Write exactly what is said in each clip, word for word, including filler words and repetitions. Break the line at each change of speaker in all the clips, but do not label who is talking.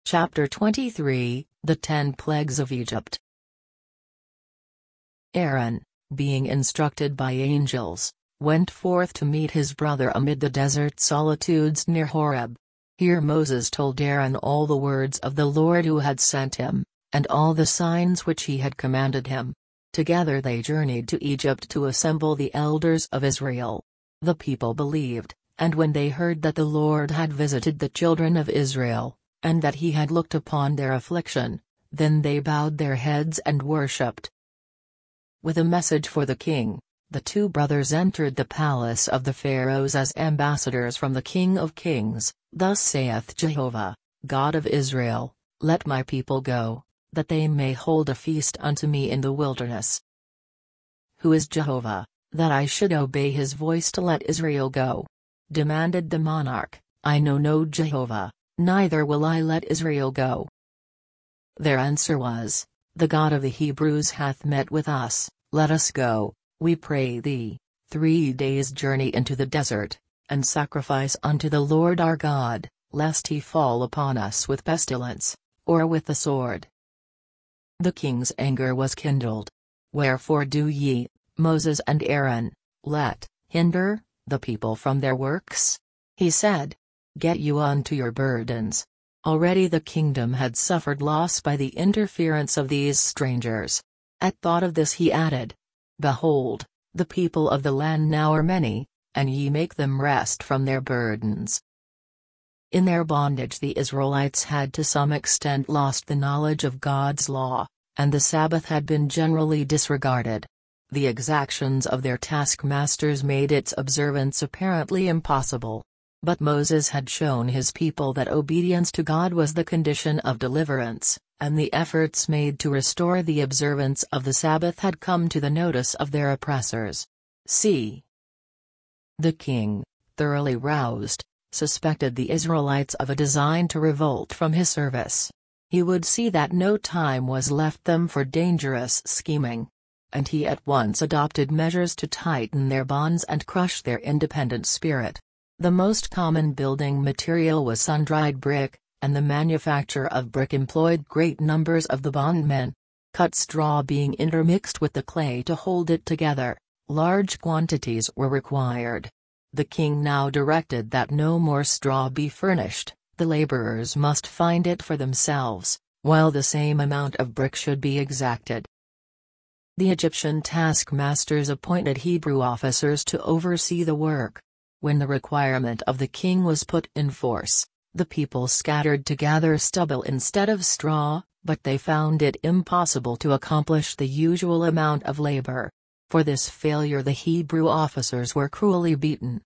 Chapter twenty-three, The Ten Plagues of Egypt. Aaron, being instructed by angels, went forth to meet his brother amid the desert solitudes near Horeb. Here Moses told Aaron all the words of the Lord who had sent him, and all the signs which he had commanded him. Together they journeyed to Egypt to assemble the elders of Israel. The people believed, and when they heard that the Lord had visited the children of Israel, and that he had looked upon their affliction, then they bowed their heads and worshipped. With a message for the king, the two brothers entered the palace of the pharaohs as ambassadors from the King of Kings. Thus saith Jehovah, God of Israel, let my people go, that they may hold a feast unto me in the wilderness. Who is Jehovah, that I should obey his voice to let Israel go? Demanded the monarch. I know no Jehovah, neither will I let Israel go. Their answer was, The God of the Hebrews hath met with us, let us go, we pray thee, three days' journey into the desert, and sacrifice unto the Lord our God, lest he fall upon us with pestilence, or with the sword. The king's anger was kindled. Wherefore do ye, Moses and Aaron, let, hinder, the people from their works? He said, Get you unto your burdens. Already the kingdom had suffered loss by the interference of these strangers. At thought of this he added, Behold, the people of the land now are many, and ye make them rest from their burdens. In their bondage the Israelites had to some extent lost the knowledge of God's law, and the Sabbath had been generally disregarded. The exactions of their taskmasters made its observance apparently impossible. But Moses had shown his people that obedience to God was the condition of deliverance, and the efforts made to restore the observance of the Sabbath had come to the notice of their oppressors. C. The king, thoroughly roused, suspected the Israelites of a design to revolt from his service. He would see that no time was left them for dangerous scheming. And he at once adopted measures to tighten their bonds and crush their independent spirit. The most common building material was sun-dried brick, and the manufacture of brick employed great numbers of the bondmen. Cut straw being intermixed with the clay to hold it together, large quantities were required. The king now directed that no more straw be furnished, the laborers must find it for themselves, while the same amount of brick should be exacted. The Egyptian taskmasters appointed Hebrew officers to oversee the work. When the requirement of the king was put in force, the people scattered to gather stubble instead of straw, but they found it impossible to accomplish the usual amount of labor. For this failure the Hebrew officers were cruelly beaten.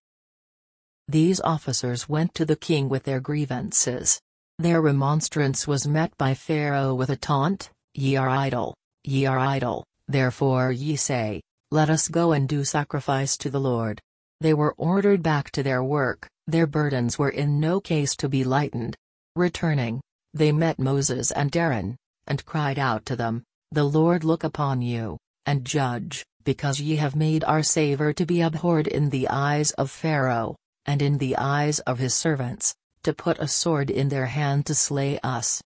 These officers went to the king with their grievances. Their remonstrance was met by Pharaoh with a taunt, Ye are idle, ye are idle, therefore ye say, Let us go and do sacrifice to the Lord. They were ordered back to their work, their burdens were in no case to be lightened. Returning, they met Moses and Aaron, and cried out to them, The Lord look upon you, and judge, because ye have made our savor to be abhorred in the eyes of Pharaoh, and in the eyes of his servants, to put a sword in their hand to slay us.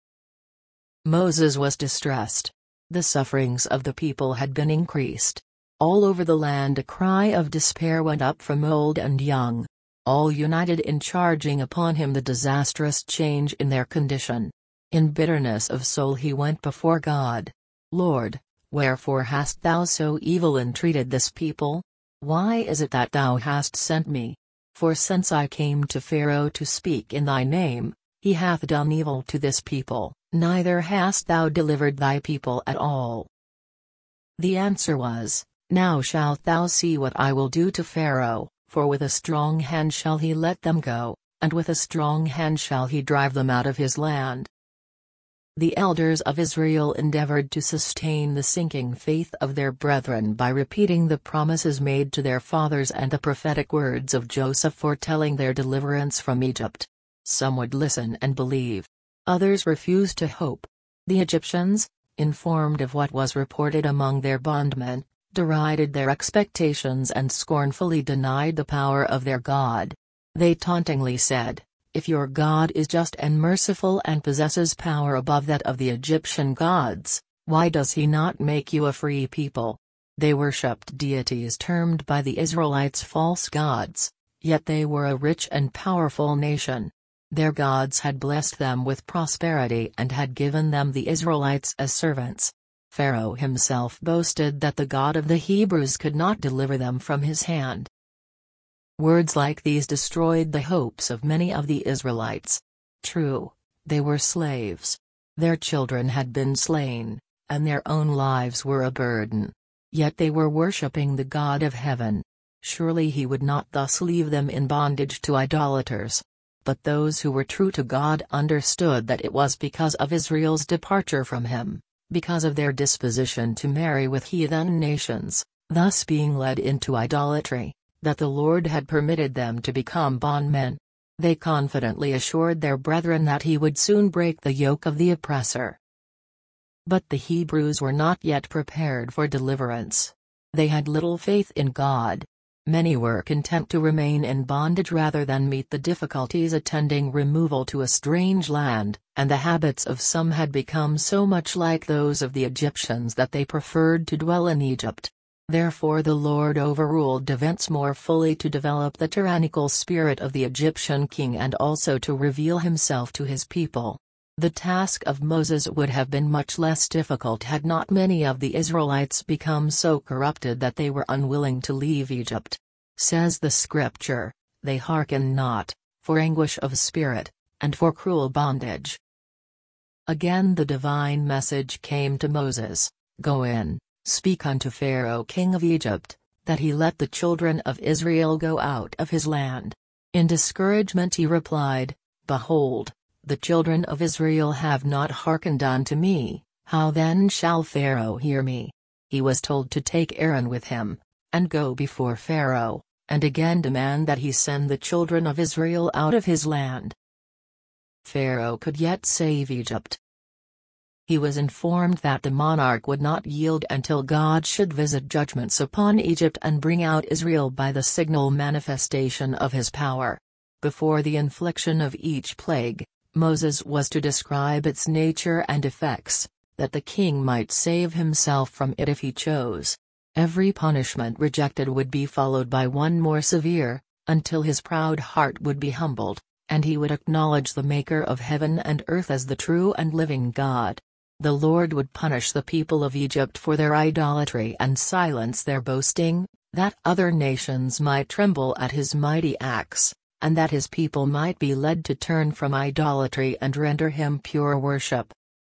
Moses was distressed. The sufferings of the people had been increased. All over the land a cry of despair went up from old and young. All united in charging upon him the disastrous change in their condition. In bitterness of soul he went before God. Lord, wherefore hast thou so evil entreated this people? Why is it that thou hast sent me? For since I came to Pharaoh to speak in thy name, he hath done evil to this people, neither hast thou delivered thy people at all. The answer was, Now shalt thou see what I will do to Pharaoh, for with a strong hand shall he let them go, and with a strong hand shall he drive them out of his land. The elders of Israel endeavored to sustain the sinking faith of their brethren by repeating the promises made to their fathers and the prophetic words of Joseph foretelling their deliverance from Egypt. Some would listen and believe. Others refused to hope. The Egyptians, informed of what was reported among their bondmen, derided their expectations and scornfully denied the power of their God. They tauntingly said, If your God is just and merciful and possesses power above that of the Egyptian gods, why does he not make you a free people? They worshipped deities termed by the Israelites false gods, yet they were a rich and powerful nation. Their gods had blessed them with prosperity and had given them the Israelites as servants. Pharaoh himself boasted that the God of the Hebrews could not deliver them from his hand. Words like these destroyed the hopes of many of the Israelites. True, they were slaves. Their children had been slain, and their own lives were a burden. Yet they were worshipping the God of heaven. Surely he would not thus leave them in bondage to idolaters. But those who were true to God understood that it was because of Israel's departure from him, because of their disposition to marry with heathen nations, thus being led into idolatry, that the Lord had permitted them to become bondmen. They confidently assured their brethren that he would soon break the yoke of the oppressor. But the Hebrews were not yet prepared for deliverance. They had little faith in God. Many were content to remain in bondage rather than meet the difficulties attending removal to a strange land, and the habits of some had become so much like those of the Egyptians that they preferred to dwell in Egypt. Therefore the Lord overruled events more fully to develop the tyrannical spirit of the Egyptian king and also to reveal himself to his people. The task of Moses would have been much less difficult had not many of the Israelites become so corrupted that they were unwilling to leave Egypt. Says the scripture, they hearken not, for anguish of spirit, and for cruel bondage. Again the divine message came to Moses, Go in, speak unto Pharaoh king of Egypt, that he let the children of Israel go out of his land. In discouragement he replied, Behold, the children of Israel have not hearkened unto me, how then shall Pharaoh hear me? He was told to take Aaron with him, and go before Pharaoh, and again demand that he send the children of Israel out of his land. Pharaoh could yet save Egypt. He was informed that the monarch would not yield until God should visit judgments upon Egypt and bring out Israel by the signal manifestation of his power. Before the infliction of each plague, Moses was to describe its nature and effects, that the king might save himself from it if he chose. Every punishment rejected would be followed by one more severe, until his proud heart would be humbled, and he would acknowledge the Maker of heaven and earth as the true and living God. The Lord would punish the people of Egypt for their idolatry and silence their boasting, that other nations might tremble at his mighty acts, and that his people might be led to turn from idolatry and render him pure worship.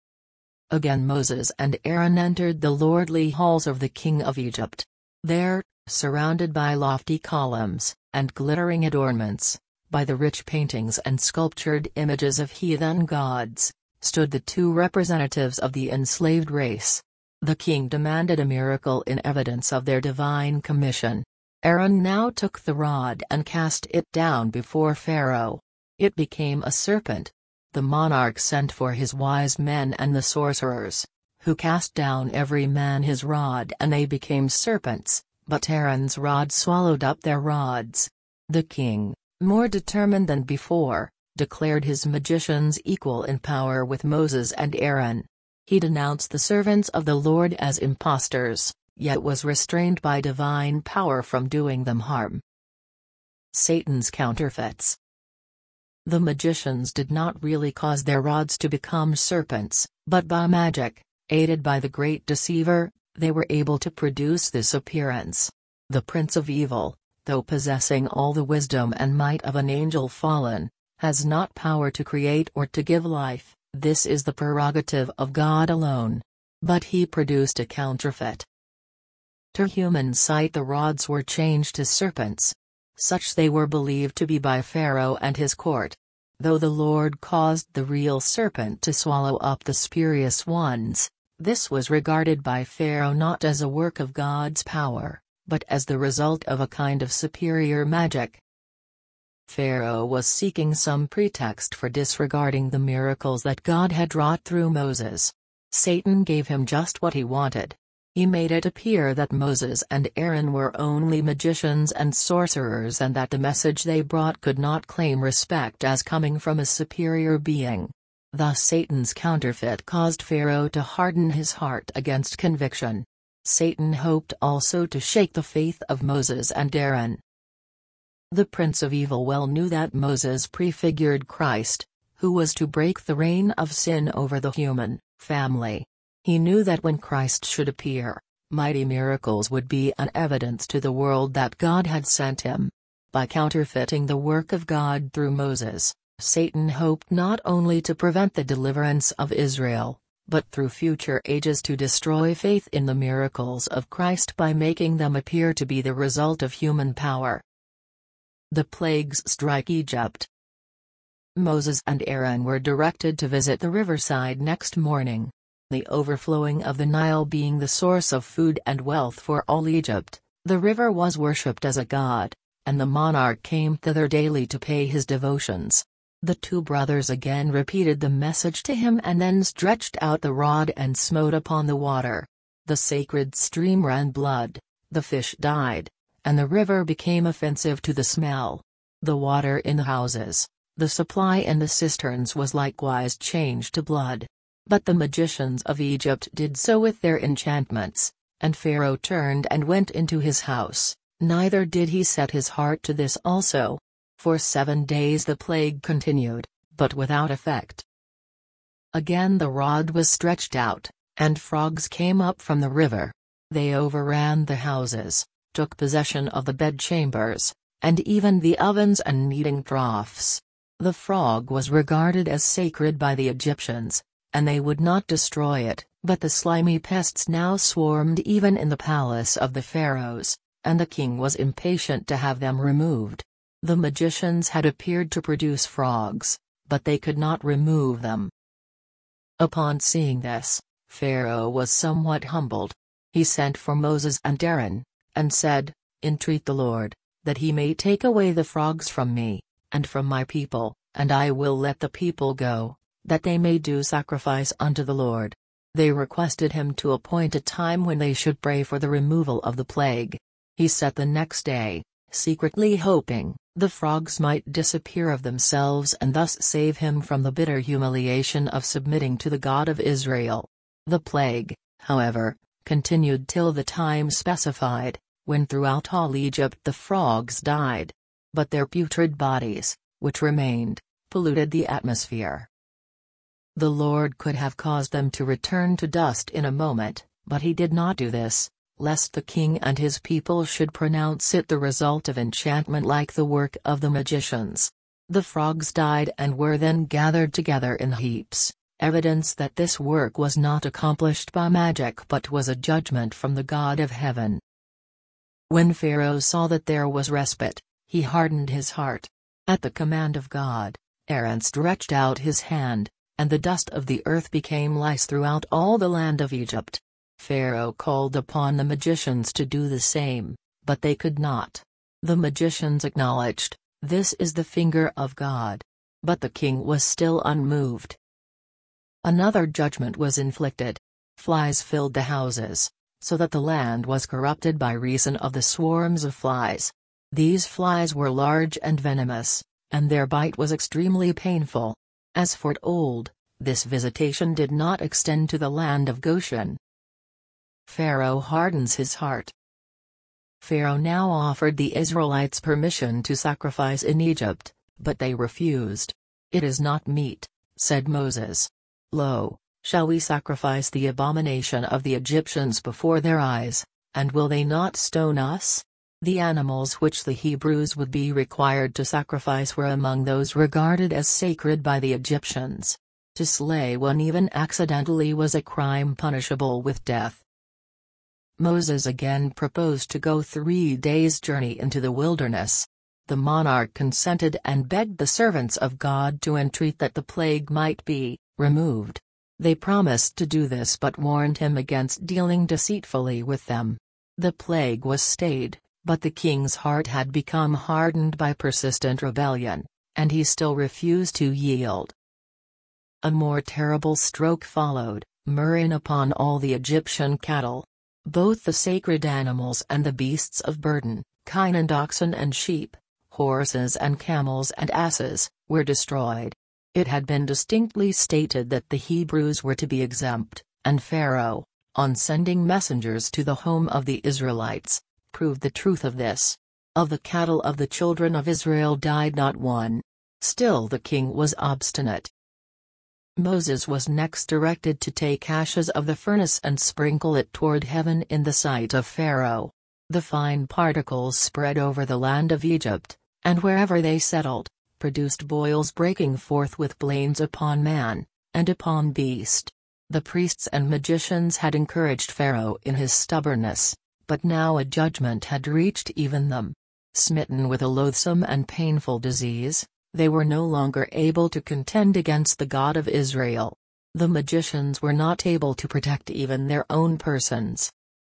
Again Moses and Aaron entered the lordly halls of the king of Egypt. There, surrounded by lofty columns, and glittering adornments, by the rich paintings and sculptured images of heathen gods, stood the two representatives of the enslaved race. The king demanded a miracle in evidence of their divine commission. Aaron now took the rod and cast it down before Pharaoh. It became a serpent. The monarch sent for his wise men and the sorcerers, who cast down every man his rod and they became serpents, but Aaron's rod swallowed up their rods. The king, more determined than before, declared his magicians equal in power with Moses and Aaron. He denounced the servants of the Lord as impostors, yet was restrained by divine power from doing them harm. Satan's counterfeits. The magicians did not really cause their rods to become serpents, but by magic, aided by the great deceiver, they were able to produce this appearance. The prince of evil, though possessing all the wisdom and might of an angel fallen, has not power to create or to give life. This is the prerogative of God alone. But he produced a counterfeit. To human sight the rods were changed to serpents. Such they were believed to be by Pharaoh and his court. Though the Lord caused the real serpent to swallow up the spurious ones, this was regarded by Pharaoh not as a work of God's power, but as the result of a kind of superior magic. Pharaoh was seeking some pretext for disregarding the miracles that God had wrought through Moses. Satan gave him just what he wanted. He made it appear that Moses and Aaron were only magicians and sorcerers and that the message they brought could not claim respect as coming from a superior being. Thus Satan's counterfeit caused Pharaoh to harden his heart against conviction. Satan hoped also to shake the faith of Moses and Aaron. The prince of evil well knew that Moses prefigured Christ, who was to break the reign of sin over the human family. He knew that when Christ should appear, mighty miracles would be an evidence to the world that God had sent him. By counterfeiting the work of God through Moses, Satan hoped not only to prevent the deliverance of Israel, but through future ages to destroy faith in the miracles of Christ by making them appear to be the result of human power. The plagues strike Egypt. Moses and Aaron were directed to visit the riverside next morning. The overflowing of the Nile being the source of food and wealth for all Egypt, the river was worshipped as a god, and the monarch came thither daily to pay his devotions. The two brothers again repeated the message to him and then stretched out the rod and smote upon the water. The sacred stream ran blood, the fish died, and the river became offensive to the smell. The water in the houses, the supply in the cisterns was likewise changed to blood. But the magicians of Egypt did so with their enchantments, and Pharaoh turned and went into his house, neither did he set his heart to this also. For seven days the plague continued, but without effect. Again the rod was stretched out, and frogs came up from the river. They overran the houses, took possession of the bedchambers, and even the ovens and kneading troughs. The frog was regarded as sacred by the Egyptians, and they would not destroy it, but the slimy pests now swarmed even in the palace of the pharaohs, and the king was impatient to have them removed. The magicians had appeared to produce frogs, but they could not remove them. Upon seeing this, Pharaoh was somewhat humbled. He sent for Moses and Aaron, and said, "Entreat the Lord, that he may take away the frogs from me, and from my people, and I will let the people go, that they may do sacrifice unto the Lord." They requested him to appoint a time when they should pray for the removal of the plague. He set the next day, secretly hoping the frogs might disappear of themselves and thus save him from the bitter humiliation of submitting to the God of Israel. The plague, however, continued till the time specified, when throughout all Egypt the frogs died. But their putrid bodies, which remained, polluted the atmosphere. The Lord could have caused them to return to dust in a moment, but he did not do this, lest the king and his people should pronounce it the result of enchantment like the work of the magicians. The frogs died and were then gathered together in heaps, evidence that this work was not accomplished by magic but was a judgment from the God of heaven. When Pharaoh saw that there was respite, he hardened his heart. At the command of God, Aaron stretched out his hand, and the dust of the earth became lice throughout all the land of Egypt. Pharaoh called upon the magicians to do the same, but they could not. The magicians acknowledged, "This is the finger of God." But the king was still unmoved. Another judgment was inflicted. Flies filled the houses, so that the land was corrupted by reason of the swarms of flies. These flies were large and venomous, and their bite was extremely painful. As for old, this visitation did not extend to the land of Goshen. Pharaoh hardens his heart. Pharaoh now offered the Israelites permission to sacrifice in Egypt, but they refused. "It is not meet," said Moses. "Lo, shall we sacrifice the abomination of the Egyptians before their eyes, and will they not stone us?" The animals which the Hebrews would be required to sacrifice were among those regarded as sacred by the Egyptians. To slay one even accidentally was a crime punishable with death. Moses again proposed to go three days' journey into the wilderness. The monarch consented and begged the servants of God to entreat that the plague might be removed. They promised to do this but warned him against dealing deceitfully with them. The plague was stayed, but the king's heart had become hardened by persistent rebellion, and he still refused to yield. A more terrible stroke followed, murrain upon all the Egyptian cattle. Both the sacred animals and the beasts of burden, kine and oxen and sheep, horses and camels and asses, were destroyed. It had been distinctly stated that the Hebrews were to be exempt, and Pharaoh, on sending messengers to the home of the Israelites, proved the truth of this. Of the cattle of the children of Israel died not one. Still the king was obstinate. Moses was next directed to take ashes of the furnace and sprinkle it toward heaven in the sight of Pharaoh. The fine particles spread over the land of Egypt, and wherever they settled, produced boils breaking forth with blains upon man, and upon beast. The priests and magicians had encouraged Pharaoh in his stubbornness, but now a judgment had reached even them. Smitten with a loathsome and painful disease, they were no longer able to contend against the God of Israel. The magicians were not able to protect even their own persons.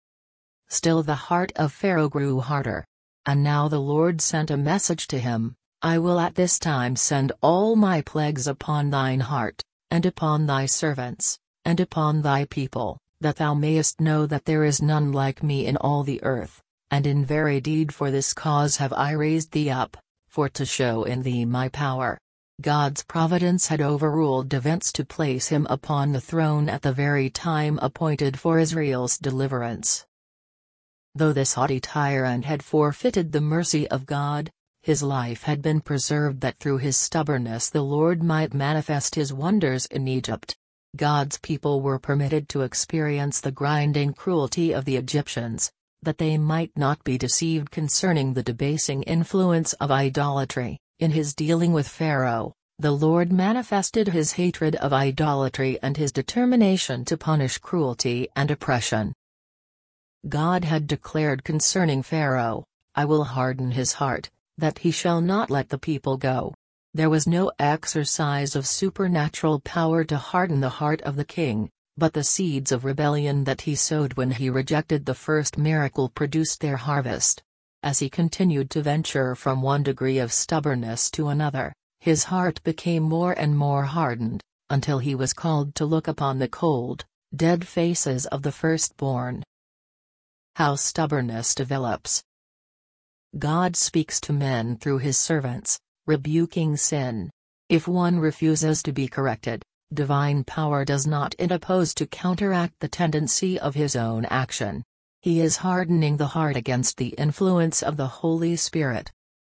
Still the heart of Pharaoh grew harder. And now the Lord sent a message to him, I will at this time send all my plagues upon thine heart, and upon thy servants, and upon thy people, that thou mayest know that there is none like me in all the earth, and in very deed for this cause have I raised thee up, for to show in thee my power. God's providence had overruled events to place him upon the throne at the very time appointed for Israel's deliverance. Though this haughty tyrant had forfeited the mercy of God, his life had been preserved that through his stubbornness the Lord might manifest his wonders in Egypt. God's people were permitted to experience the grinding cruelty of the Egyptians, that they might not be deceived concerning the debasing influence of idolatry. In his dealing with Pharaoh, the Lord manifested his hatred of idolatry and his determination to punish cruelty and oppression. God had declared concerning Pharaoh, I will harden his heart, that he shall not let the people go. There was no exercise of supernatural power to harden the heart of the king, but the seeds of rebellion that he sowed when he rejected the first miracle produced their harvest. As he continued to venture from one degree of stubbornness to another, his heart became more and more hardened, until he was called to look upon the cold, dead faces of the firstborn. How stubbornness develops. God speaks to men through his servants, rebuking sin. If one refuses to be corrected, divine power does not interpose to counteract the tendency of his own action. He is hardening the heart against the influence of the Holy Spirit.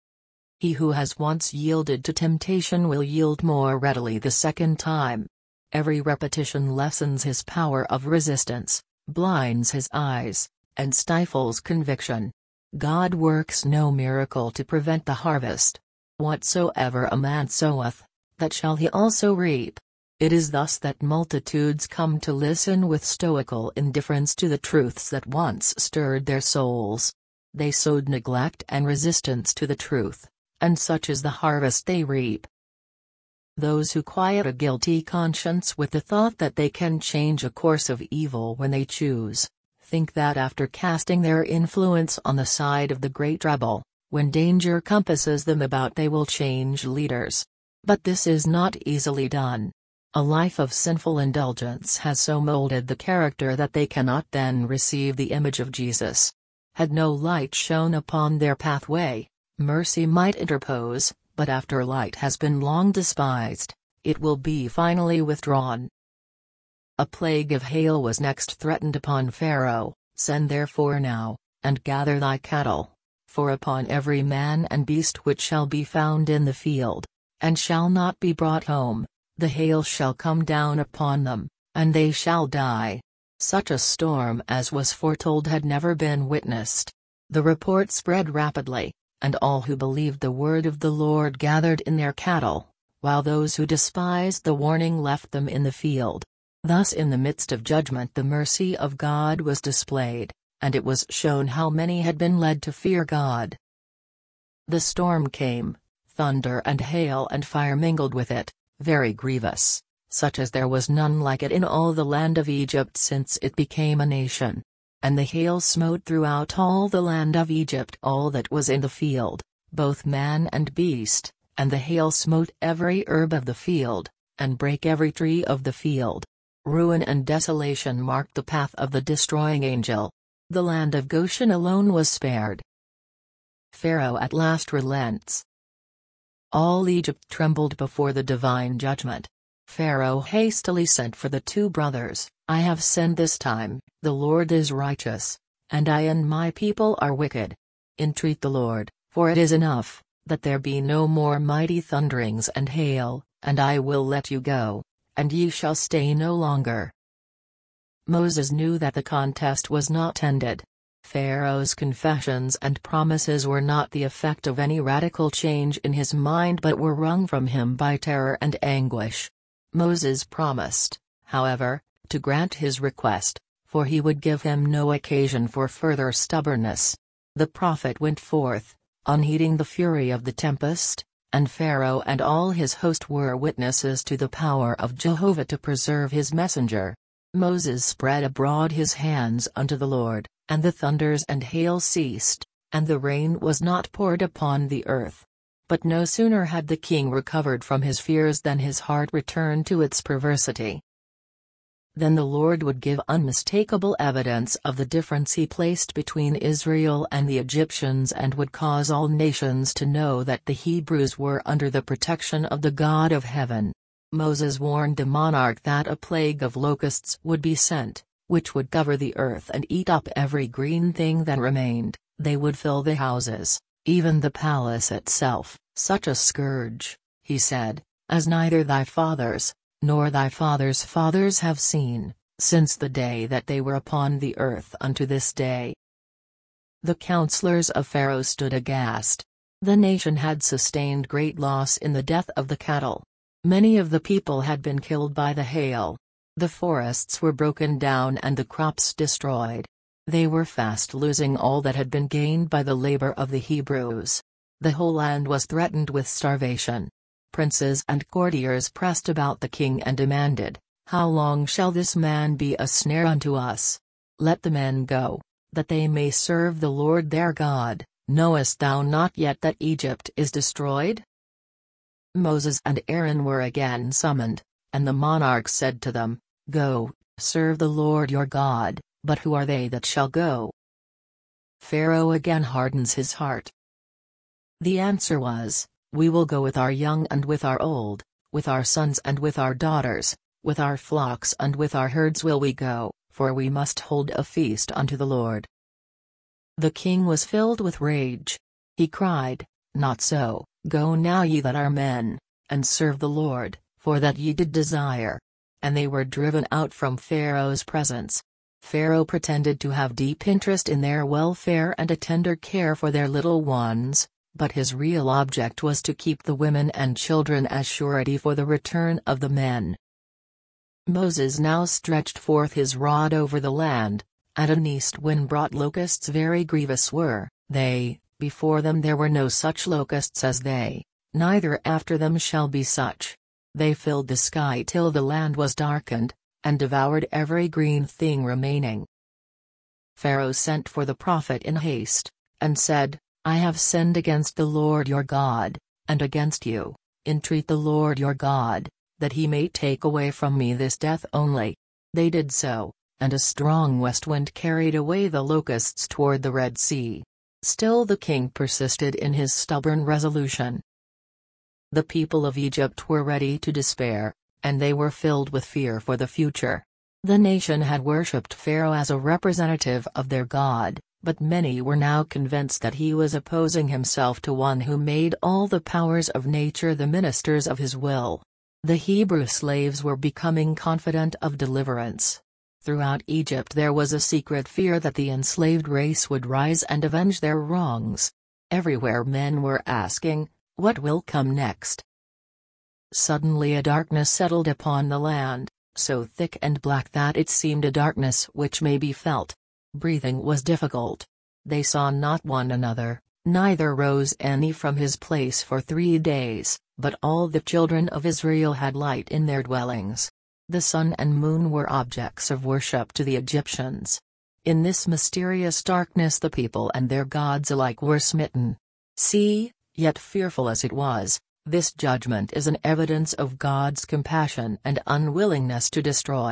He who has once yielded to temptation will yield more readily the second time. Every repetition lessens his power of resistance, blinds his eyes, and stifles conviction. God works no miracle to prevent the harvest. Whatsoever a man soweth, that shall he also reap. It is thus that multitudes come to listen with stoical indifference to the truths that once stirred their souls. They sowed neglect and resistance to the truth, and such is the harvest they reap. Those who quiet a guilty conscience with the thought that they can change a course of evil when they choose, think that after casting their influence on the side of the great rebel, when danger compasses them about they will change leaders. But this is not easily done. A life of sinful indulgence has so molded the character that they cannot then receive the image of Jesus. Had no light shone upon their pathway, mercy might interpose, but after light has been long despised, it will be finally withdrawn. A plague of hail was next threatened upon Pharaoh. Send therefore now, and gather thy cattle, for upon every man and beast which shall be found in the field, and shall not be brought home, the hail shall come down upon them, and they shall die. Such a storm as was foretold had never been witnessed. The report spread rapidly, and all who believed the word of the Lord gathered in their cattle, while those who despised the warning left them in the field. Thus in the midst of judgment the mercy of God was displayed, and it was shown how many had been led to fear God. The storm came, thunder and hail and fire mingled with it, very grievous, such as there was none like it in all the land of Egypt since it became a nation. And the hail smote throughout all the land of Egypt all that was in the field, both man and beast, and the hail smote every herb of the field, and brake every tree of the field. Ruin and desolation marked the path of the destroying angel. The land of Goshen alone was spared. Pharaoh at last relents. All Egypt trembled before the divine judgment. Pharaoh hastily sent for the two brothers. "I have sinned this time, the Lord is righteous, and I and my people are wicked. Entreat the Lord, for it is enough, that there be no more mighty thunderings and hail, and I will let you go, and ye shall stay no longer." Moses knew that the contest was not ended. Pharaoh's confessions and promises were not the effect of any radical change in his mind but were wrung from him by terror and anguish. Moses promised, however, to grant his request, for he would give him no occasion for further stubbornness. The prophet went forth, unheeding the fury of the tempest, and Pharaoh and all his host were witnesses to the power of Jehovah to preserve his messenger. Moses spread abroad his hands unto the Lord, and the thunders and hail ceased, and the rain was not poured upon the earth. But no sooner had the king recovered from his fears than his heart returned to its perversity. Then the Lord would give unmistakable evidence of the difference he placed between Israel and the Egyptians and would cause all nations to know that the Hebrews were under the protection of the God of heaven. Moses warned the monarch that a plague of locusts would be sent, which would cover the earth and eat up every green thing that remained. They would fill the houses, even the palace itself. "Such a scourge," he said, "as neither thy fathers, nor thy fathers' fathers have seen, since the day that they were upon the earth unto this day." The counselors of Pharaoh stood aghast. The nation had sustained great loss in the death of the cattle. Many of the people had been killed by the hail. The forests were broken down and the crops destroyed. They were fast losing all that had been gained by the labor of the Hebrews. The whole land was threatened with starvation. Princes and courtiers pressed about the king and demanded, "How long shall this man be a snare unto us? Let the men go, that they may serve the Lord their God. Knowest thou not yet that Egypt is destroyed?" Moses and Aaron were again summoned, and the monarch said to them, "Go, serve the Lord your God, but who are they that shall go?" Pharaoh again hardens his heart. The answer was, "We will go with our young and with our old, with our sons and with our daughters, with our flocks and with our herds will we go, for we must hold a feast unto the Lord." The king was filled with rage. He cried, "Not so, go now ye that are men, and serve the Lord, for that ye did desire." And they were driven out from Pharaoh's presence. Pharaoh pretended to have deep interest in their welfare and a tender care for their little ones, but his real object was to keep the women and children as surety for the return of the men. Moses now stretched forth his rod over the land, and an east wind brought locusts very grievous were they. Before them there were no such locusts as they, neither after them shall be such. They filled the sky till the land was darkened, and devoured every green thing remaining. Pharaoh sent for the prophet in haste, and said, "I have sinned against the Lord your God, and against you. Entreat the Lord your God, that he may take away from me this death only." They did so, and a strong west wind carried away the locusts toward the Red Sea. Still the king persisted in his stubborn resolution. The people of Egypt were ready to despair, and they were filled with fear for the future. The nation had worshipped Pharaoh as a representative of their God, but many were now convinced that he was opposing himself to one who made all the powers of nature the ministers of his will. The Hebrew slaves were becoming confident of deliverance. Throughout Egypt there was a secret fear that the enslaved race would rise and avenge their wrongs. Everywhere men were asking, "What will come next?" Suddenly a darkness settled upon the land, so thick and black that it seemed a darkness which may be felt. Breathing was difficult. They saw not one another, neither rose any from his place for three days, but all the children of Israel had light in their dwellings. The sun and moon were objects of worship to the Egyptians. In this mysterious darkness the people and their gods alike were smitten. See, yet fearful as it was, this judgment is an evidence of God's compassion and unwillingness to destroy.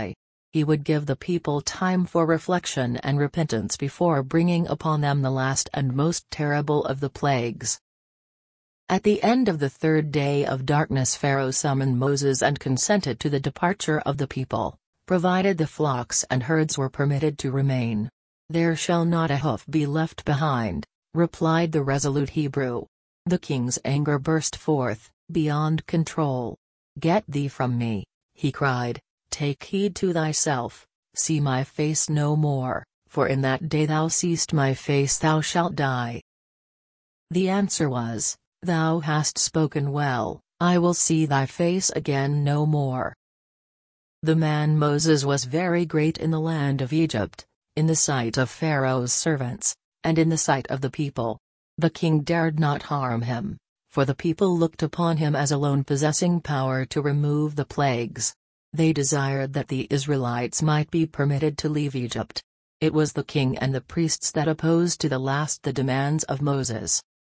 He would give the people time for reflection and repentance before bringing upon them the last and most terrible of the plagues. At the end of the third day of darkness Pharaoh summoned Moses and consented to the departure of the people, provided the flocks and herds were permitted to remain. "There shall not a hoof be left behind," replied the resolute Hebrew. The king's anger burst forth, beyond control. "Get thee from me," he cried, "take heed to thyself, see my face no more, for in that day thou seest my face thou shalt die." The answer was, "Thou hast spoken well, I will see thy face again no more." The man Moses was very great in the land of Egypt, in the sight of Pharaoh's servants, and in the sight of the people. The king dared not harm him, for the people looked upon him as alone possessing power to remove the plagues. They desired that the Israelites might be permitted to leave Egypt. It was the king and the priests that opposed to the last the demands of Moses.